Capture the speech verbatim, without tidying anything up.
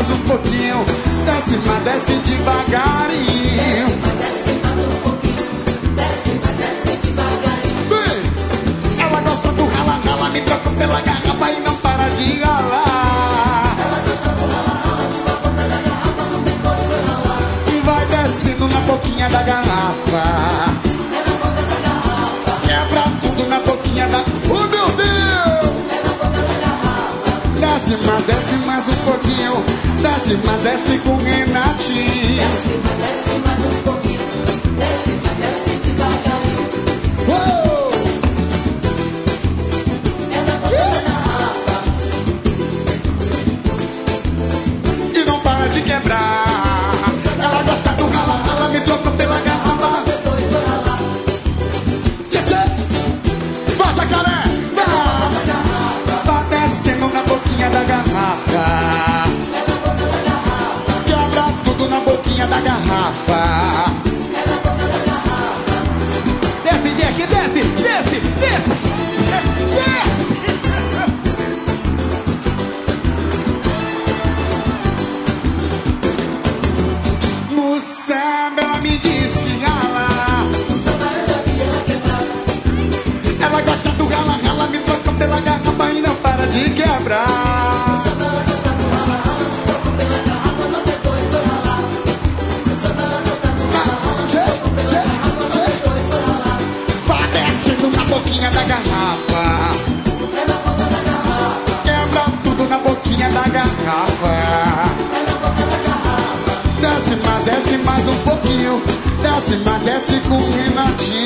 mais um pouquinho. Desce, mas desce devagarinho. Desce mais um pouquinho. Desce, mas desce devagarinho. Bem, ela gosta do rala, rala, me troca pela garrafa e não para de ralar. Ela gosta do rala, rala, me troca pela garrafa, não tem coisa pra ralar. E vai descendo na boquinha da garrafa. É na boca da garrafa. Quebra tudo na boquinha da... Oh, meu Deus! É na boca da garrafa. Desce, mas desce mais um pouquinho. Desce, mas desce com Renatinho. Desce, mas desce mais um pouquinho. Desce, mas desce devagarinho. Oh! É na boca da garrafa. E não para de quebrar. Ela gosta do rala, rala, me troca pela garrafa. Depois vou ralar. Tchê, tchê. Vai, jacaré! Vai! Vai descendo na boquinha da garrafa. É na boca da garrafa. Quebra tudo na boquinha da garrafa. É na boca da garrafa. Desce, Jack, desce, desce, desce. Desce! No samba ela me diz que rala. O samba eu já vi ela quebrar. Ela gosta do rala, rala, me troca pela garrafa e não para de quebrar. O samba ela gosta do rala, rala, me troca pela garrafa, não depois vou ralar. O samba ela gosta do rala, rala, me Tchê, troca pela tchê, garrafa, não tchê. depois vou ralar. Vai descendo na boquinha da garrafa. É na boca da garrafa. Quebra tudo na boquinha da garrafa. É na boca da garrafa. Desce, mas desce mais um pouquinho. Desce, mas desce com o Renatinho.